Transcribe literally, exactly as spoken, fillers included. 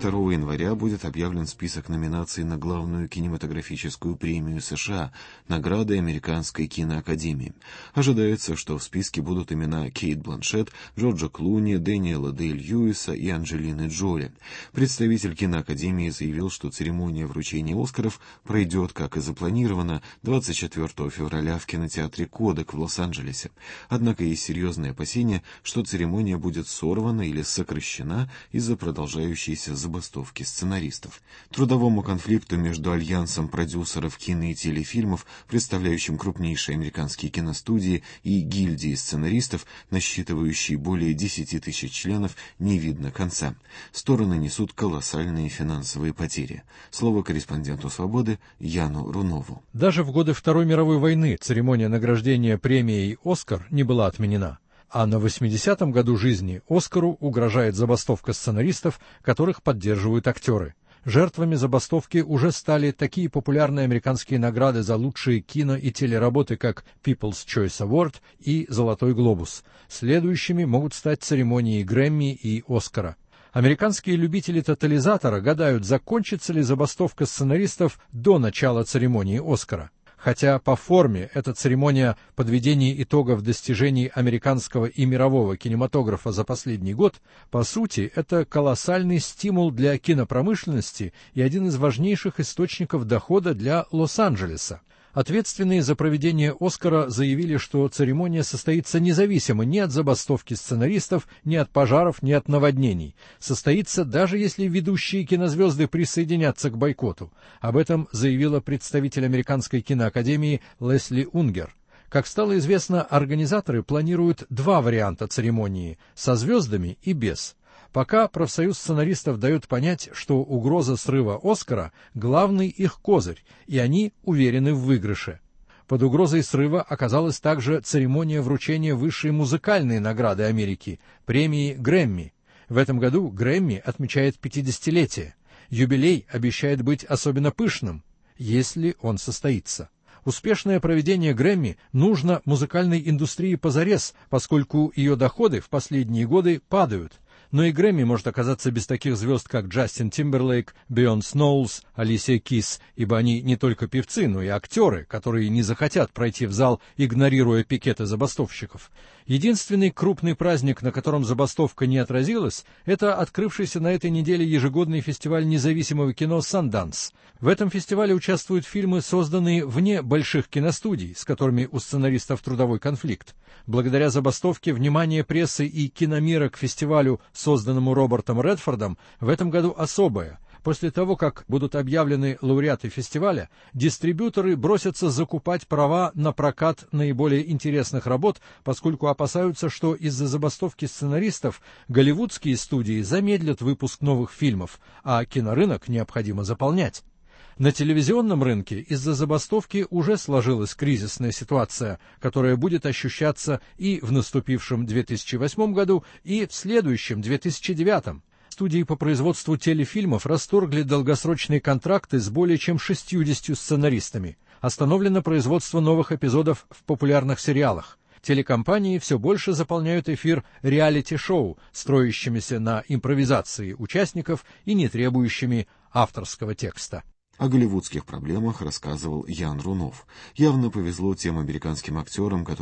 второго января будет объявлен список номинаций на главную кинематографическую премию США, награды Американской киноакадемии. Ожидается, что в списке будут имена Кейт Бланшетт, Джорджа Клуни, Дэниела Дэй-Льюиса и Анджелины Джоли. Представитель киноакадемии заявил, что церемония вручения Оскаров пройдет, как и запланировано, двадцать четвёртого февраля в кинотеатре «Кодек» в Лос-Анджелесе. Однако есть серьезные опасения, что церемония будет сорвана или сокращена из-за продолжающейся забастовки сценаристов. Трудовому конфликту между альянсом продюсеров кино и телефильмов, представляющим крупнейшие американские киностудии, и гильдией сценаристов, насчитывающей более десяти тысяч членов, не видно конца. Стороны несут колоссальные финансовые потери. Слово корреспонденту «Свободы» Яну Рунову. Даже в годы Второй мировой войны церемония награждения премией «Оскар» не была отменена. А на восьмидесятом году жизни Оскару угрожает забастовка сценаристов, которых поддерживают актеры. Жертвами забастовки уже стали такие популярные американские награды за лучшие кино и телеработы, как People's Choice Award и «Золотой глобус». Следующими могут стать церемонии Грэмми и Оскара. Американские любители тотализатора гадают, закончится ли забастовка сценаристов до начала церемонии Оскара. Хотя по форме эта церемония подведения итогов достижений американского и мирового кинематографа за последний год, по сути, это колоссальный стимул для кинопромышленности и один из важнейших источников дохода для Лос-Анджелеса. Ответственные за проведение «Оскара» заявили, что церемония состоится независимо ни от забастовки сценаристов, ни от пожаров, ни от наводнений. Состоится, даже если ведущие кинозвезды присоединятся к бойкоту. Об этом заявила представитель Американской киноакадемии Лесли Унгер. Как стало известно, организаторы планируют два варианта церемонии – со звездами и без. Пока профсоюз сценаристов дает понять, что угроза срыва «Оскара» – главный их козырь, и они уверены в выигрыше. Под угрозой срыва оказалась также церемония вручения высшей музыкальной награды Америки – премии Грэмми. В этом году Грэмми отмечает пятидесятилетие. Юбилей обещает быть особенно пышным, если он состоится. Успешное проведение Грэмми нужно музыкальной индустрии позарез, поскольку ее доходы в последние годы падают. Но и Грэмми может оказаться без таких звезд, как Джастин Тимберлейк, Бейонсе Ноулз, Алисия Кис, ибо они не только певцы, но и актеры, которые не захотят пройти в зал, игнорируя пикеты забастовщиков. Единственный крупный праздник, на котором забастовка не отразилась, это открывшийся на этой неделе ежегодный фестиваль независимого кино «Санданс». В этом фестивале участвуют фильмы, созданные вне больших киностудий, с которыми у сценаристов трудовой конфликт. Благодаря забастовке внимание прессы и киномира к фестивалю, созданному Робертом Редфордом, в этом году особое. После того, как будут объявлены лауреаты фестиваля, дистрибьюторы бросятся закупать права на прокат наиболее интересных работ, поскольку опасаются, что из-за забастовки сценаристов голливудские студии замедлят выпуск новых фильмов, а кинорынок необходимо заполнять. На телевизионном рынке из-за забастовки уже сложилась кризисная ситуация, которая будет ощущаться и в наступившем две тысячи восьмом году, и в следующем две тысячи девятом. Студии по производству телефильмов расторгли долгосрочные контракты с более чем шестьюдесятью сценаристами. Остановлено производство новых эпизодов в популярных сериалах. Телекомпании все больше заполняют эфир реалити-шоу, строящимися на импровизации участников и не требующими авторского текста. О голливудских проблемах рассказывал Ян Рунов. Явно повезло тем американским актерам, которые